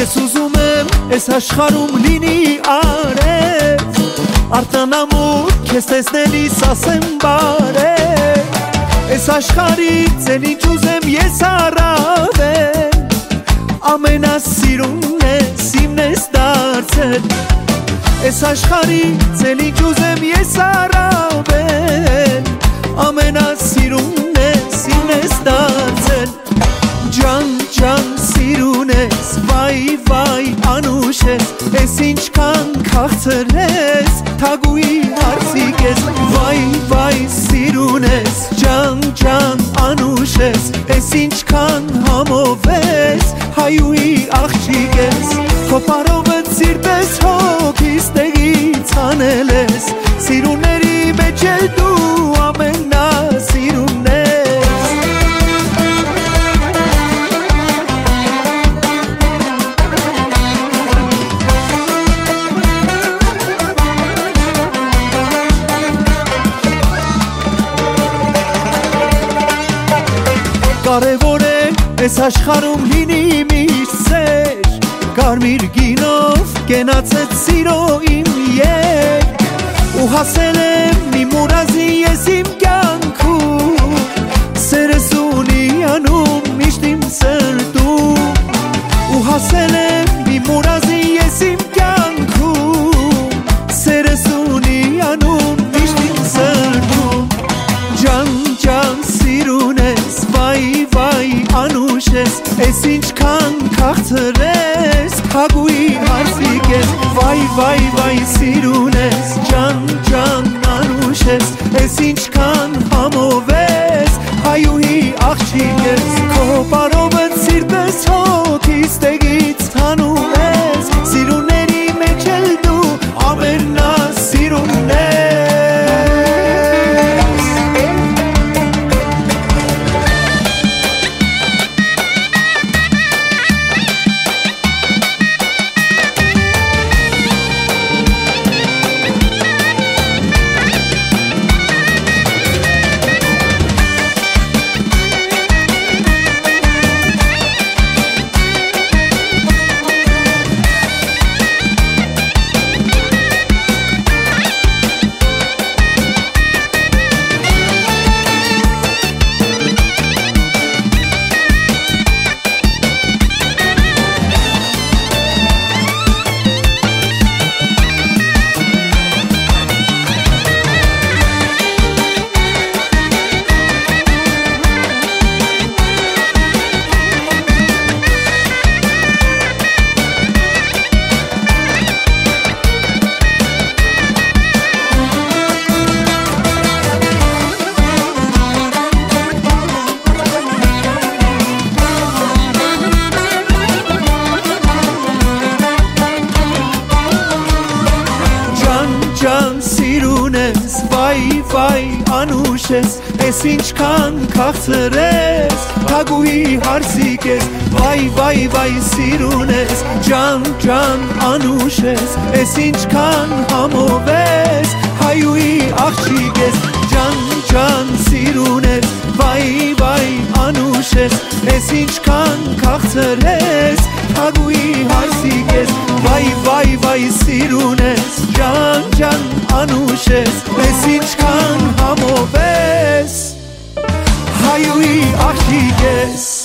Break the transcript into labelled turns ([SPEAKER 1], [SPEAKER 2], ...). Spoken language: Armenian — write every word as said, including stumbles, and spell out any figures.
[SPEAKER 1] Ես ուզում եմ այս աշխարհում լինի արև, արտանամուր քեզ տեսնելիս ասեմ բարև։ Այս աշխարհից էլ ինչ ուզեմ ես առավել, ամենասիրունն ես իմն ես դարձել։ Այս աշխարհից էլ ինչ ուզեմ ես առավել, ամենասիրունն ես իմն ես դարձել։ Ջան, ջան, սիրուն ես, վայ, վայ, անուշ ես, ես ինչքան քաղցր ես, թագուի հարսիկ ես։ Վայ, վայ, սիրուն ես, ջան, ջան, անուշ ես, ես ինչքան համով ես, հայուի աղջիկ ես։ Քո պարովը սիրտես հոգիս տեղից անել ես, սիրունների մեջ էլ դու ամենասիրունն ես։ Կարևոր է այս աշխարհում լինի միշտ սեր, կարմիր գինով կենացեց սիրո իմ երկ, ու հասել եմ իմ ուրազի ես իմ կյանքում, սերս ունի անում միշտ իմ սրտում, ու հասել եմ իմ ուրազի ես իմ կյանքում, սերս ունի անում միշտ իմ սրտում։ Ջան, ջան, սիրուն ես, վայ, վայ, անուշ ես, ես ինչքան քաղցր ես, թագուի հարսիկ ես։ Վայ, վայ, վայ, սիրուն ես, ջան, ջան, անուշ ես, ես ինչքան համով ես, հայուհի աղջիկ ես։ Քո պարովը սիրտես հոգիս տեղից թանում ես, սիրունների մեջ էլ դու ամենասիրունն ես։ Ջան, սիրուն ես, վայ, վայ, անուշ ես, ես ինչքան քաղցր ես, թագուի հարսիկ ես։ Վայ, վայ, վայ, սիրուն ես, ջան, ջան, անուշ ես, ես ինչքան համով ես, հայուի աղջիկ ես։ Ջան, ջան, սիրուն ես, վայ, վայ, անուշ ես, ես ինչքան քաղցր ես, թագուի հարսիկ ես։ Վայ, վայ, վայ, սիրուն ես, ջան, ջան, անուշ ես, ես ինչքան համով ես, հայուհի աղջիկ ես։